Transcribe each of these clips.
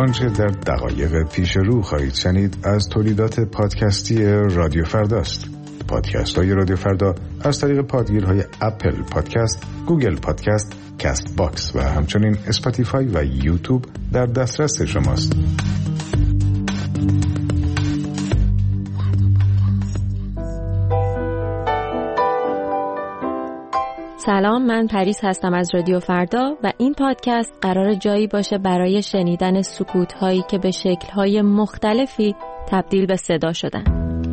آنچه در دقایق پیش رو خواهید شنید از تولیدات پادکستی رادیو فرداست. پادکست های رادیو فردا از طریق پادگیرهای اپل پادکست، گوگل پادکست، کست باکس و همچنین اسپاتیفای و یوتیوب در دسترس شماست. سلام، من پریس هستم از رادیو فردا و این پادکست قرار جایی باشه برای شنیدن سکوت‌هایی که به شکل‌های مختلفی تبدیل به صدا شدن.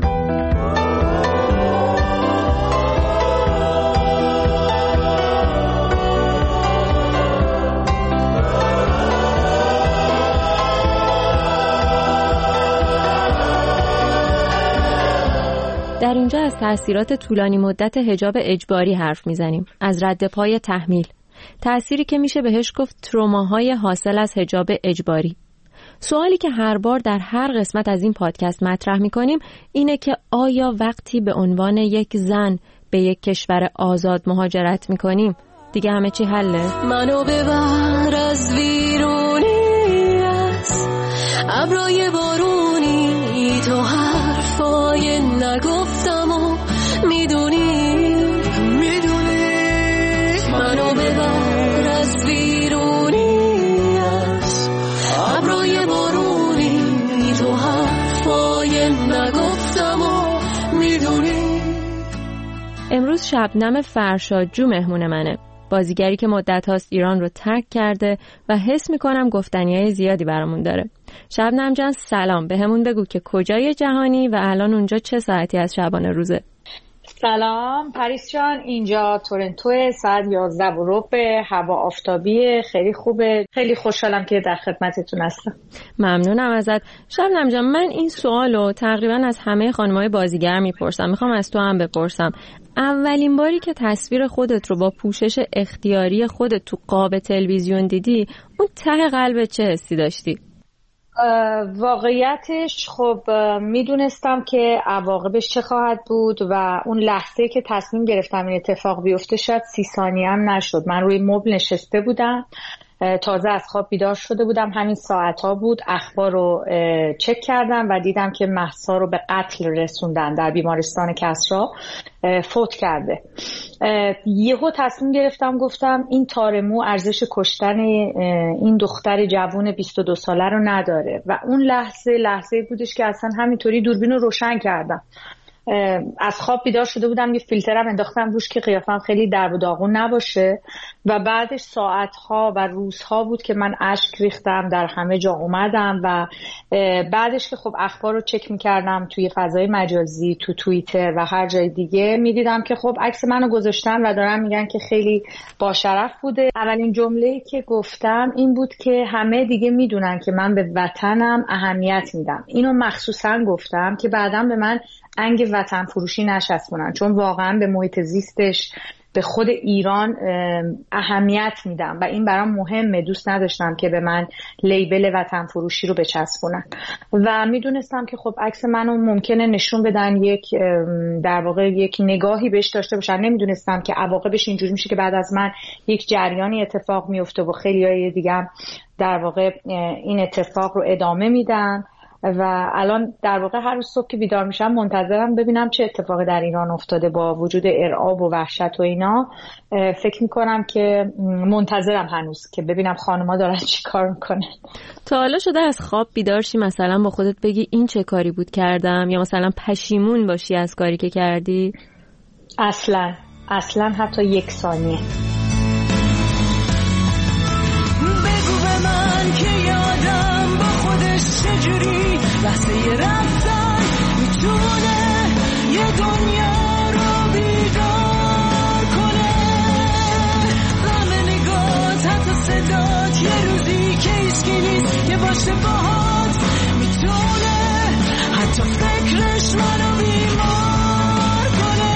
در اینجا از تأثیرات طولانی مدت حجاب اجباری حرف میزنیم، از رد پای تحمیل، تأثیری که میشه بهش گفت تروماهای حاصل از حجاب اجباری. سوالی که هر بار در هر قسمت از این پادکست مطرح میکنیم اینه که آیا وقتی به عنوان یک زن به یک کشور آزاد مهاجرت میکنیم دیگه همه چی حله؟ منو ببر از ویرونیت ابرای بارونی، تو حرفای نگفتم و میدونی منو ببر از ویرونیت ابرای بارونی، تو حرفای نگفتم و میدونی. امروز شبنم فرشادجو مهمون منه، بازیگری که مدت هاست ایران رو ترک کرده و حس میکنم گفتنیای زیادی برامون داره. شبنم جان سلام، بهمون بگو که کجای جهانی و الان اونجا چه ساعتی از شبانه روزه؟ سلام پریس جان، اینجا تورنتو، ساعت 11:15، هوا آفتابیه، خیلی خوبه، خیلی خوشحالم که در خدمتتون هستم. ممنونم ازت. شبنم جان، من این سوالو تقریبا از همه خانم‌های بازیگر میپرسم، میخوام از تو هم بپرسم. اولین باری که تصویر خودت رو با پوشش اختیاری خودت تو قاب تلویزیون دیدی، اون ته قلبت چه حسی داشتی؟ واقعیتش خب میدونستم که عواقبش چه خواهد بود و اون لحظه که تصمیم گرفتم این اتفاق بیفته شاید 30 ثانیه هم نشد. من روی مبل نشسته بودم، تازه از خواب بیدار شده بودم، همین ساعتها بود، اخبار رو چک کردم و دیدم که مهسا رو به قتل رسوندن، در بیمارستان کسری فوت کرده. یهو تصمیم گرفتم، گفتم این تارمو ارزش کشتن این دختر جوان 22 ساله رو نداره و اون لحظه بودش که اصلا همینطوری دوربین رو روشن کردم. از خواب بیدار شده بودم، یه فیلترم انداختم روش که قیافم خیلی درب و داغون نباشه و بعدش ساعتها و روزها بود که من اشک ریختم، در همه جا اومدم و بعدش که خب اخبار رو چک میکردم توی فضای مجازی، تو توییتر و هر جای دیگه، میدیدم که خب عکس منو گذاشتن و دارن میگن که خیلی با شرف بوده. اولین جمله‌ای که گفتم این بود که همه دیگه میدونن که من به وطنم اهمیت میدم. اینو مخصوصا گفتم که بعداً به من انگ وطن فروشی نشسبونن، چون واقعا به محیط زیستش، به خود ایران اهمیت میدم و این برام مهمه. دوست نداشتم که به من لیبل وطن فروشی رو بچسبونن و میدونستم که خب عکس منو ممکنه نشون بدن، در واقع یک نگاهی بهش داشته باشن. نمیدونستم که عواقبش اینجوری میشه که بعد از من یک جریانی اتفاق میفته و خیلیای دیگه در واقع این اتفاق رو ادامه میدن و الان در واقع هر روز صبح که بیدار میشم منتظرم ببینم چه اتفاقی در ایران افتاده. با وجود ارعاب و وحشت و اینا فکر میکنم که منتظرم هنوز که ببینم خانوما دارن چی کار میکنن. تا حالا شده از خواب بیدار شی مثلا با خودت بگی این چه کاری بود کردم، یا مثلا پشیمون باشی از کاری که کردی؟ اصلا حتی 1 ثانیه. بگو به من که یادم با خودش چجوری لحظه رفتن میتونه یه دنیا رو بیدار کنه. غم نگات، حتی صدات، یه روزی که ایسکی نیست که باشه باهات، میتونه حتی فکرش منو بیمار کنه.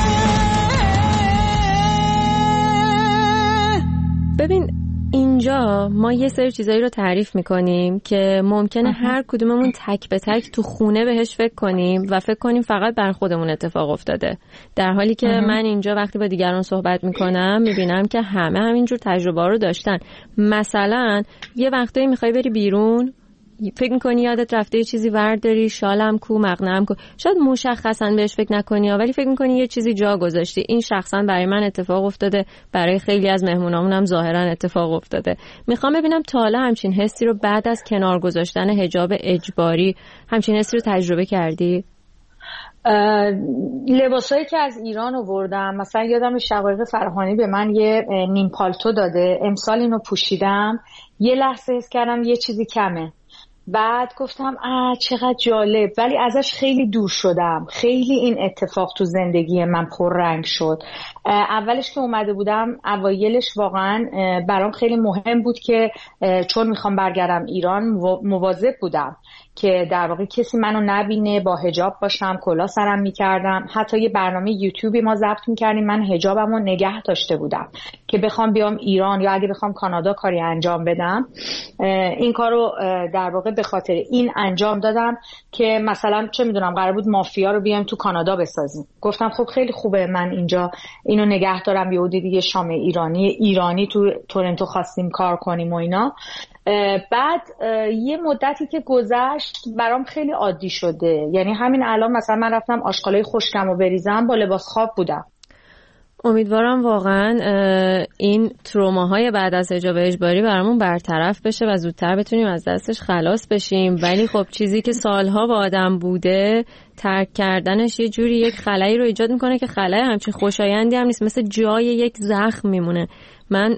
ببین اینجا ما یه سری چیزایی رو تعریف میکنیم که ممکنه هر کدوممون تک به تک تو خونه بهش فکر کنیم و فکر کنیم فقط بر خودمون اتفاق افتاده، در حالی که من اینجا وقتی با دیگران صحبت میکنم میبینم که همه همینجور تجربه رو داشتن. مثلا یه وقتایی میخوای بری بیرون، فکر میکنی یادت رفته یه چیزی ورداری، شالم کو، مقنعم کو، شاید مشخصا بهش فکر نکنی ولی فکر میکنی یه چیزی جا گذاشتی. این شخصا برای من اتفاق افتاده، برای خیلی از مهمونامون هم ظاهرا اتفاق افتاده. میخوام ببینم تا حالا همچین حسی رو بعد از کنار گذاشتن حجاب اجباری همچین حسی رو تجربه کردی؟ لباسایی که از ایران آوردم، مثلا یادم شقایق فرهانی به من یه نیم پالتو داده، امسال اینو پوشیدم، یه لحظه حس کردم یه چیزی کمه، بعد گفتم چقدر جالب، ولی ازش خیلی دور شدم. خیلی این اتفاق تو زندگی من پررنگ شد. اولش که اومده بودم، اوایلش واقعا برام خیلی مهم بود که چون میخوام برگردم ایران مواظب بودم که در واقع کسی منو نبینه، با حجاب باشم، کلاه سرم میکردم. حتی یه برنامه یوتیوبی ما ضبط میکردیم، من حجابمو نگه داشته بودم که بخوام بیام ایران یا اگه بخوام کانادا کاری انجام بدم، این کارو در واقع به خاطر این انجام دادم که مثلا چه میدونم قرار بود مافیا رو بیام تو کانادا بسازیم. گفتم خب خیلی خوبه من اینجا اینو نگه دارم، یه دیگه شام ایرانی تو تورنتو خواستیم کار کنیم و اینا. بعد یه مدتی که گذشت برام خیلی عادی شده، یعنی همین الان مثلا من رفتم آشغالای خشکم رو بریزم با لباس خواب بودم. امیدوارم واقعا این تروماهای بعد از حجاب اجباری برامون برطرف بشه و زودتر بتونیم از دستش خلاص بشیم. ولی خب چیزی که سالها با آدم بوده، ترک کردنش یه جوری یک خلایی رو ایجاد میکنه که خلای همچین خوشایندی هم نیست، مثل جای یک زخم میمونه. من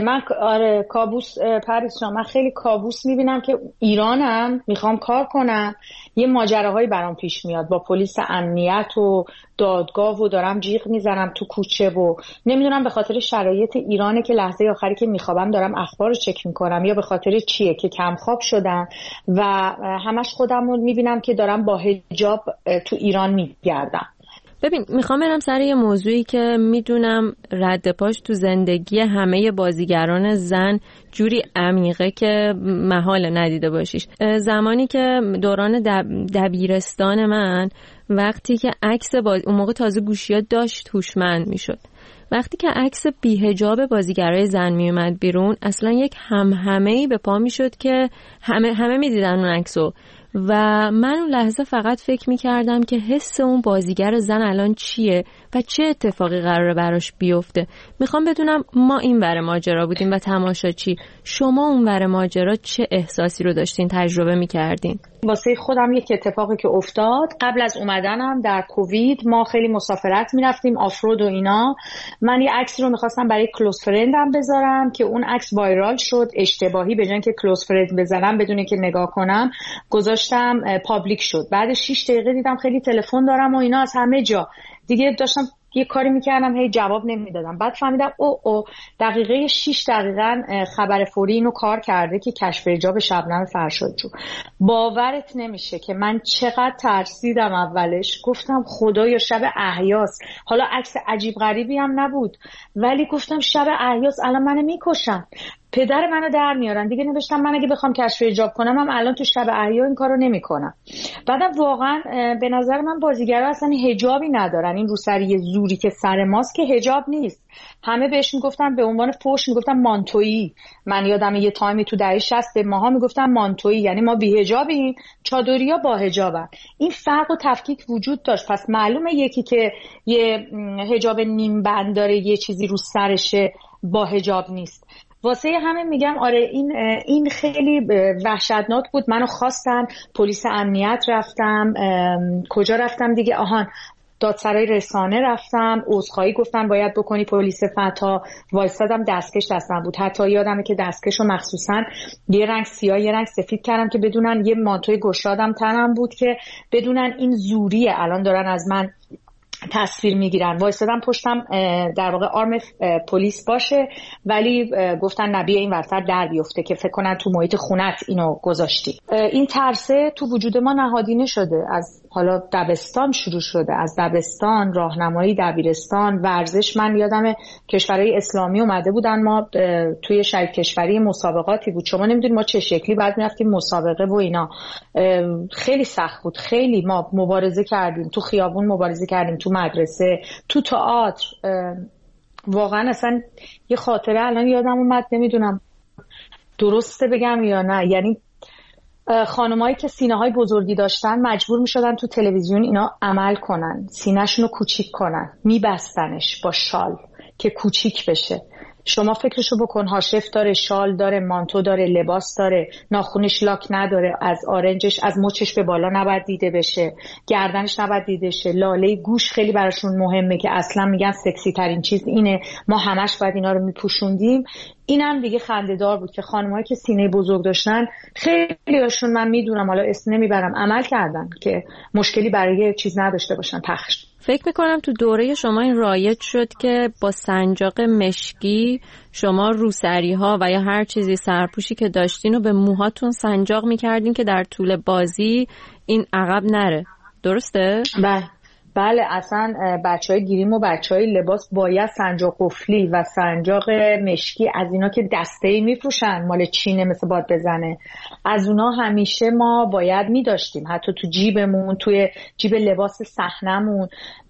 کابوس پریس جان، من خیلی کابوس میبینم که ایرانم میخوام کار کنم، یه ماجراهایی برام پیش میاد با پلیس امنیت و دادگاه و دارم جیغ میزنم تو کوچه و نمیدونم به خاطر شرایط ایرانه که لحظه آخری که میخوابم دارم اخبار رو چک میکنم یا به خاطر چیه که کم خواب شدم و همش خودم رو میبینم که دارم با حجاب تو ایران میگردم. ببین میخوام برم سر یه موضوعی که میدونم رد پاش تو زندگی همه بازیگران زن جوری عمیقه که محال ندیده باشیش. زمانی که دوران دبیرستان من، وقتی که عکس اون موقع تازه گوشی‌ها داشت هوشمند میشد، وقتی که عکس بی‌حجاب بازیگرای زن میومد بیرون، اصلا یک همهمه‌ای به پا میشد که همه میدیدن اون عکسو و من اون لحظه فقط فکر میکردم که حس اون بازیگر زن الان چیه و چه اتفاقی قراره براش بیفته. میخوام بدونم ما این ور ماجرا بودیم و تماشاچی، شما اون ور ماجرا چه احساسی رو داشتین تجربه میکردین؟ واسه خودم یک اتفاقی که افتاد قبل از اومدنم در کووید، ما خیلی مسافرت میرفتیم آفرود و اینا. من یه عکسی رو میخواستم برای کلوز فرندم بذارم که اون عکس وایرال شد، اشتباهی به جای اینکه کلوز فرند بذارم بدون که نگاه کنم گذاشتم پابلیک شد. بعد 6 دقیقه دیدم خیلی تلفن دارم و اینا از همه جا، دیگه داشتم یه کاری میکردم هی جواب نمیدادم. بعد فهمیدم دقیقه 6 دقیقاً خبر فوری اینو کار کرده که کشف حجاب شبنم فرشادجو. باورت نمیشه که من چقدر ترسیدم. اولش گفتم خدایا شب احیاس، حالا عکس عجیب غریبی هم نبود ولی گفتم شب احیاس الان منو میکشن، پدر منو در میارن. دیگه نوشتم من اگه بخوام کشف حجاب کنم هم الان تو شب احیا این کارو نمیکنم. بعدم واقعا به نظر من بازیگرا اصلا حجابی ندارن، این روسری زوری که سر ماست که حجاب نیست. همه بهش میگفتن به عنوان فوش میگفتن مانتویی. من یادم یه تایمی تو دهه 60 به ماها میگفتن مانتویی، یعنی ما بی حجابیم، چادریا با حجابن. این فرق و تفکیک وجود داشت. پس معلومه یکی که یه حجاب نیم بند داره یه چیزی رو سرشه با حجاب نیست. واسه همه میگم آره این خیلی وحشتناک بود. منو خواستن پلیس امنیت، رفتم کجا رفتم دیگه، دادسرای رسانه رفتم، عذرخواهی گفتن باید بکنی پلیس فتا، وایسادم دستکش دستم بود. حتی یادمه که دستکشو مخصوصا یه رنگ سیاه یه رنگ سفید کردم که بدونن، یه مانتوی گشادم تنم بود که بدونن این زوریه الان دارن از من تصویر میگیرن. وایسادم پشتم در واقع آرم پلیس باشه ولی گفتن نبیه این ورتر در بیفته که فکر کنن تو محیط خونت اینو گذاشتی. این ترسه تو وجود ما نهادینه شده، از حالا دبستان شروع شده، از دبستان، راهنمایی دبیرستان، ورزش. من یادم کشورهای اسلامی اومده بودن، ما توی شهر کشوری مسابقاتی بود، شما نمیدونید ما چه شکلی بعد میرفتیم مسابقه و اینا. خیلی سخت بود، خیلی ما مبارزه کردیم، تو خیابون مبارزه کردیم، تو مدرسه، تو تئاتر. واقعا اصلا یه خاطره الان یادم اومد، نمیدونم درسته بگم یا نه، یعنی خانمایی که سینه‌های بزرگی داشتن مجبور می‌شدن تو تلویزیون اینا عمل کنن، سینه‌شون رو کوچیک کنن، می‌بستنش با شال که کوچیک بشه. شما فکرشو بکن، هاشف داره، شال داره، مانتو داره، لباس داره، ناخونش لاک نداره، از آرنجش از مچش به بالا نباید دیده بشه، گردنش نباید دیده شه، لاله گوش خیلی براشون مهمه که اصلا میگن سکسی ترین چیز اینه، ما همش باید اینا رو میپوشوندیم. اینم دیگه خنده‌دار بود که خانمایی که سینه بزرگ داشتن خیلی هاشون، من میدونم حالا اسم نمیبرم، عمل کردن که مشکلی برای چیز نداشته باشن پخش. فکر میکنم تو دوره شما این رایج شد که با سنجاق مشکی شما روسری ها و یا هر چیزی سرپوشی که داشتین رو به موهاتون سنجاق میکردین که در طول بازی این عقب نره. درسته؟ بله اصلا بچهای گیریم و بچهای لباس باید سنجاق قفلی و سنجاق مشکی از اینا که دسته‌ای میفروشن مال چینه مثل باد بزنه، از اونا همیشه ما باید میداشتیم، حتی تو جیبمون، توی جیب لباس صحنمون.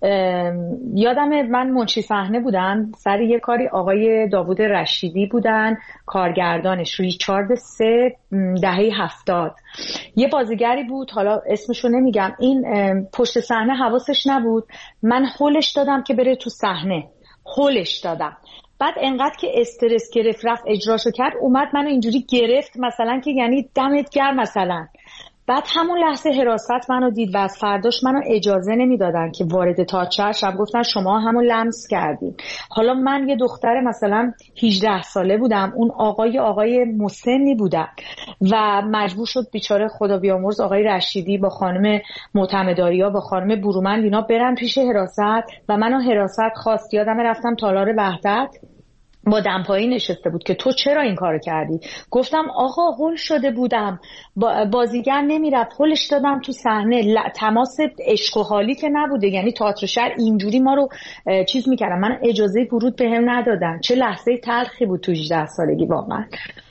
یادم من منشی صحنه بودم سر یه کاری، آقای داوود رشیدی بودن کارگردانش، ریچارد 3 دهه 70. یه بازیگری بود، حالا اسمشو نمیگم، این پشت صحنه حواسش نبود، من هولش دادم که بره تو صحنه، هولش دادم، بعد انقدر که استرس گرفت رفت اجراشو کرد، اومد منو اینجوری گرفت مثلا که یعنی دمت گرم مثلا. بعد همون لحظه حراست منو دید و از فرداش منو اجازه نمیدادن که وارد تئاتر شم، گفتن شما همون لمس کردین. حالا من یه دختر مثلا 18 ساله بودم، اون آقای مسنی بودن و مجبور شد بیچاره خدا بیامرز آقای رشیدی با خانم معتمداریا با خانم برومند اینا برن پیش حراست و منو حراست خواست. یادم رفتم تالار وحدت با دمپایی نشسته بود که تو چرا این کارو کردی؟ گفتم آقا هول شده بودم، بازیگر نمیرفت، هولش دادم تو صحنه، تماس عشق و حالی که نبوده، یعنی تئاتر شهر اینجوری ما رو چیز میکردن، من اجازه ورود بهم ندادن. چه لحظه تلخی بود تو 18 سالگی واقعا.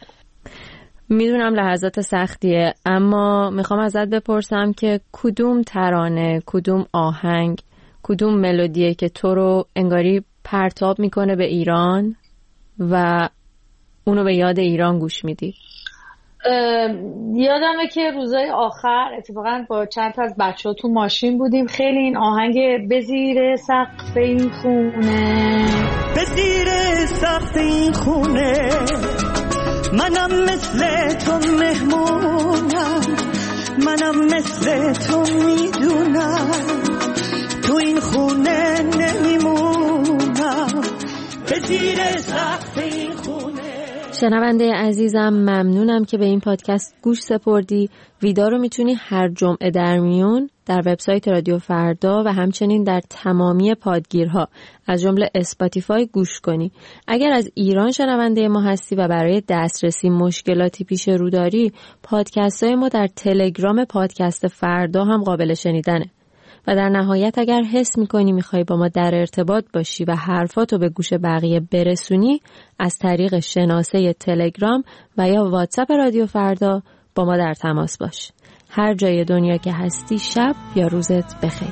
میدونم لحظات سختیه، اما میخوام ازت بپرسم که کدوم ترانه، کدوم آهنگ، کدوم ملودیه که تو رو انگاری پرتاب میکنه به ایران و اونو به یاد ایران گوش میدی؟ یادمه که روزای آخر اتفاقا با چند تا از بچه‌ها تو ماشین بودیم، خیلی این آهنگ به زیر سقف این خونه، به زیر سقف این خونه منم مثل تو مهمونم، منم مثل تو میدونم، تو این خونه نمیمونم، به زیر سقف این خونه. شنونده عزیزم ممنونم که به این پادکست گوش سپردی. ویدا رو میتونی هر جمعه در میون در وبسایت رادیو فردا و همچنین در تمامی پادگیرها از جمله اسپاتیفای گوش کنی. اگر از ایران شنونده ما هستی و برای دسترسی مشکلاتی پیش رو داری، پادکست های ما در تلگرام پادکست فردا هم قابل شنیدنه. و در نهایت اگر حس میکنی میخوای با ما در ارتباط باشی و حرفاتو به گوش بقیه برسونی، از طریق شناسه تلگرام و یا واتساپ رادیو فردا با ما در تماس باش. هر جای دنیا که هستی شب یا روزت بخیر.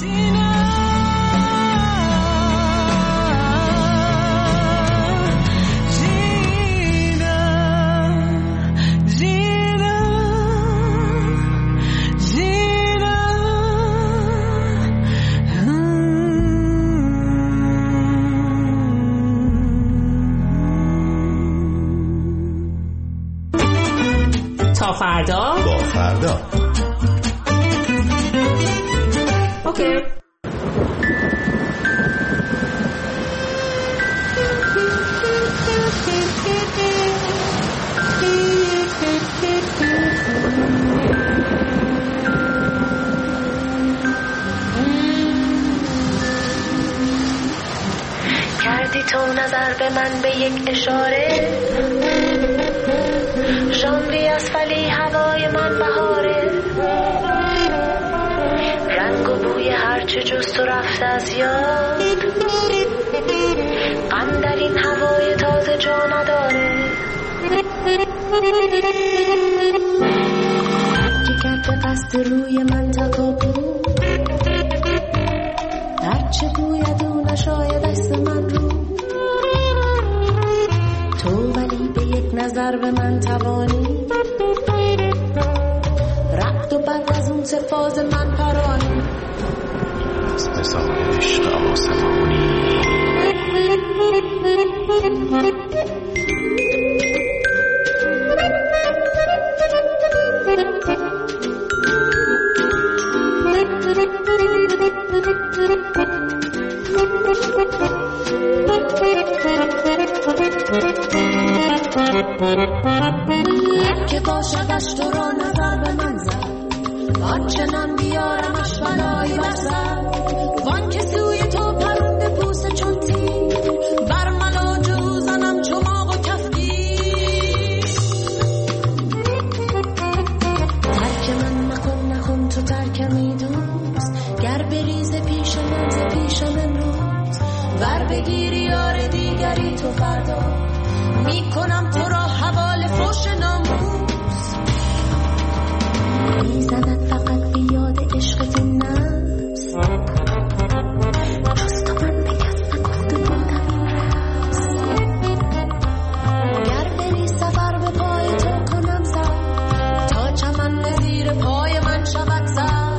تا فردا با فردا. اوکی. کردی تو نظر به من به یک اشاره، ژانوی از ولی هوای من بهاره، رنگ و بوی هرچه جز تو رفته از یاد، غم در این هوای تازه جا نداره، جگر قصد روی من تکابو، هرچه گوید او نشاید دست من رو، تو ولی به یک نظر به من توانی، که باشدش تو را نظر به من زد آنچنان بیارمش بلایی بسد وان که سوی تو پرنده پوست چون تیر بر ملاج او زنم چماق و کفگیر ترک من نکن تو ترکمی دوست گر بریز پیش من ز پیشم امروز ور بگیری یار دیگری تو فردا میکنم تو را حوال فوش ناموس میزند فقط بیاد عشقت نفس جز تو من به کس نگفته بودم این رفس گر بری سفر به پای تو کنم سر تا چمن به زیر پای من شود سر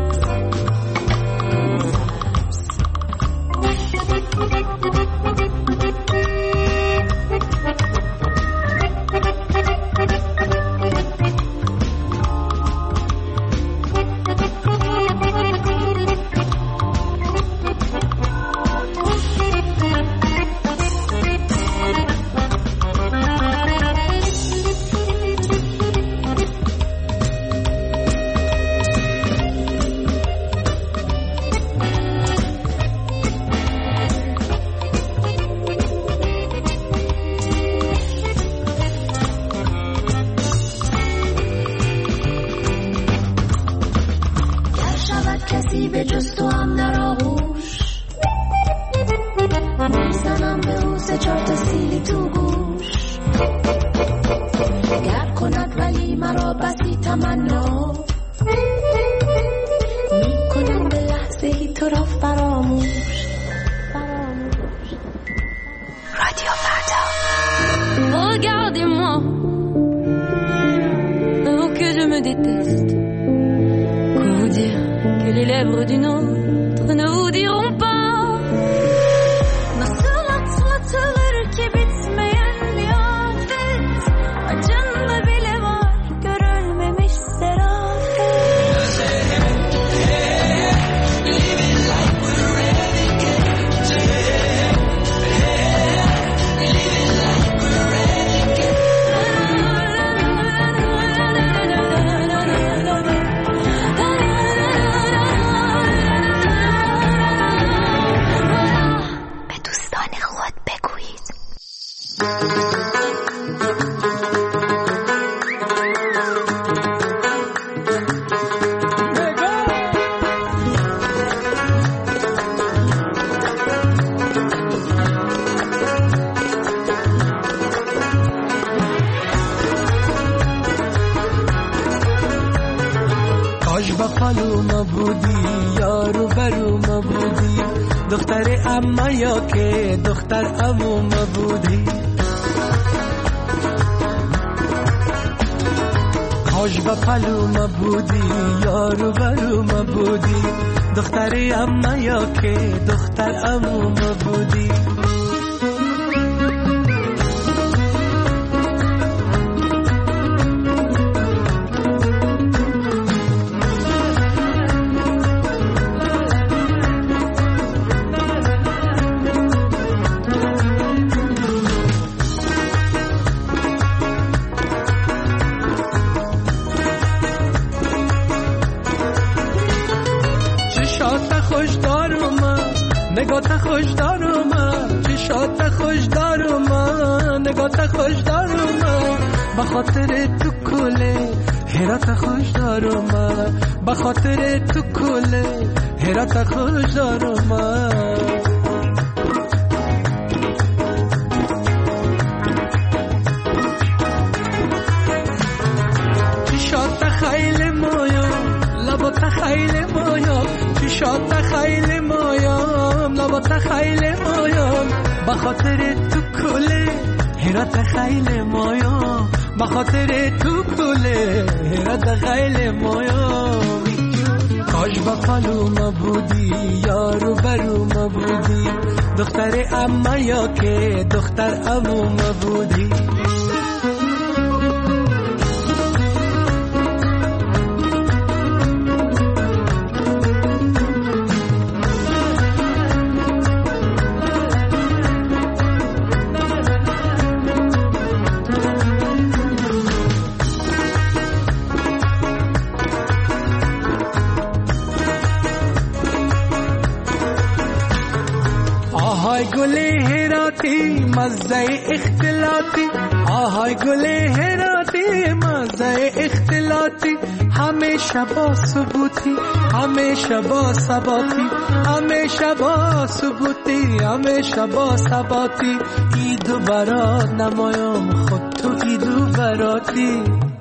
کسی به جز تو هم در آغوش میزنم به او سه چهار تا سیلی تو گوش گر کند ولی مرا بسی تمنا میکنم به لحظه ای تو را فراموش رادیو فردا Regardez-moi, oh que je me déteste. Quoi vous dire que les lèvres d'une autre ne vous diront pas. Nasıl atlatılır ki bitmeyen bir afet. Acında bile var görülmemiş serafet. Living like we're renegades. Living like we're renegades. به دوستان خود بگویید. کاش با خالوما بودی یارو بروما بودی دختر اما یا که دختر عموما بودی کاش با خالوما بودی یارو بروما بودی دختر اما یا که دختر عموما بودی نگات خوش دارم چشات خوش دارم نگات خوش دارم بخاطر تو کله هرات خوش دارم بخاطر تو کله هرات خوش دارم چشات خیلی مایا لبات خیلی مایا چشات خیلی مایا لبات خیلی مایم بخاطر تو کله هرات خیلی مایم بخاطر تو کله هرات خیلی مایم کاش با پلوما بودی یارو بروما بودی دختر اما یا که دختر عموما بودی گل هراتی مزه اختلاطی آهای گل هراتی مزه اختلاطی همیشه با ثبوتی همیشه با ثباتی همیشه با ثبوتی همیشه با ثباتی ایدو برات نمایم خود تو ایدو براتی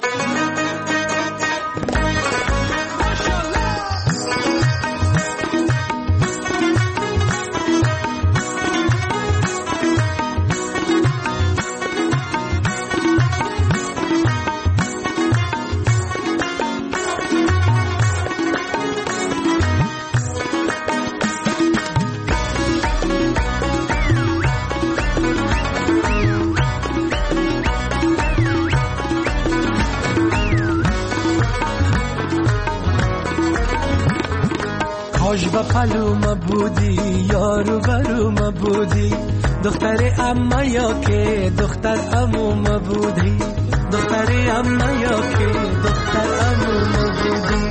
و پلوما بودی یارو بروما بودی دختر اما یا که دختر عموما بودی دختر اما یا که دختر عموما بودی.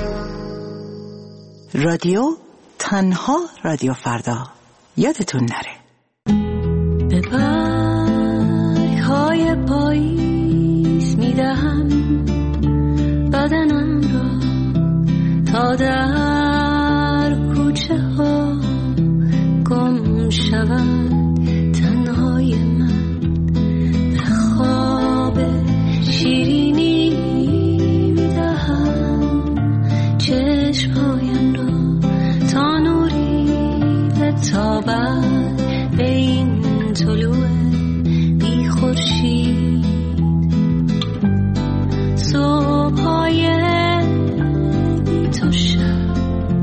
رادیو تنها رادیو فردا یادتون نره. به برگ‌های پاییز میدهم بدنم را تا در کوچه ها گم شود تنهای من به خواب شیرینی میدهم چشمهایم را تا نوری بتابد به این طلوع بی خورشید صبح‌های بی تو شب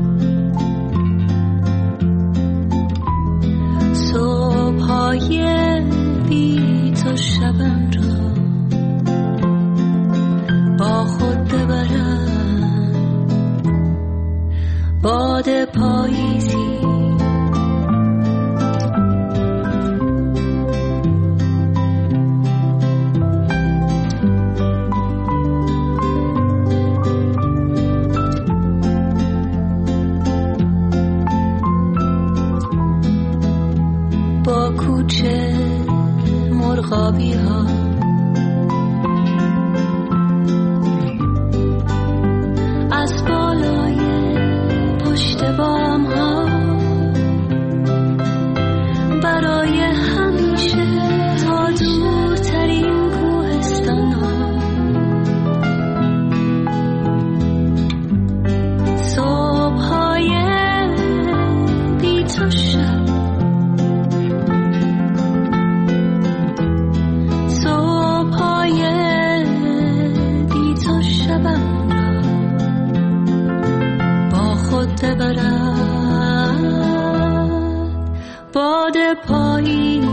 صبح‌های بی تو شبم را با خود ببرم باد پاییزی کوچه مرغابی ها از بالای پشت بام ها برای همیشه تا دورترین کوهستان ها صبح‌های بی تو شب ببرد باد پاییزی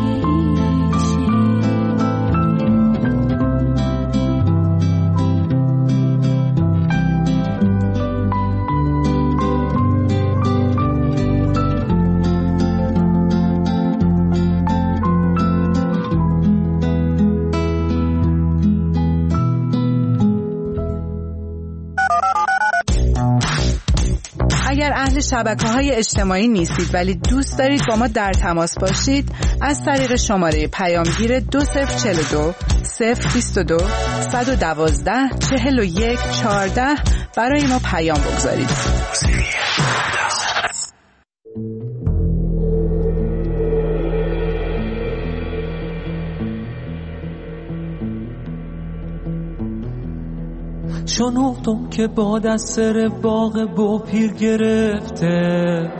اگر اهل شبکه‌های اجتماعی نیستید ولی دوست دارید با ما در تماس باشید از طریق شماره پیامگیر 2042 022 112 41 14 برای ما پیام بگذارید. شنودم که باد از سر باغ بو پیر گرفته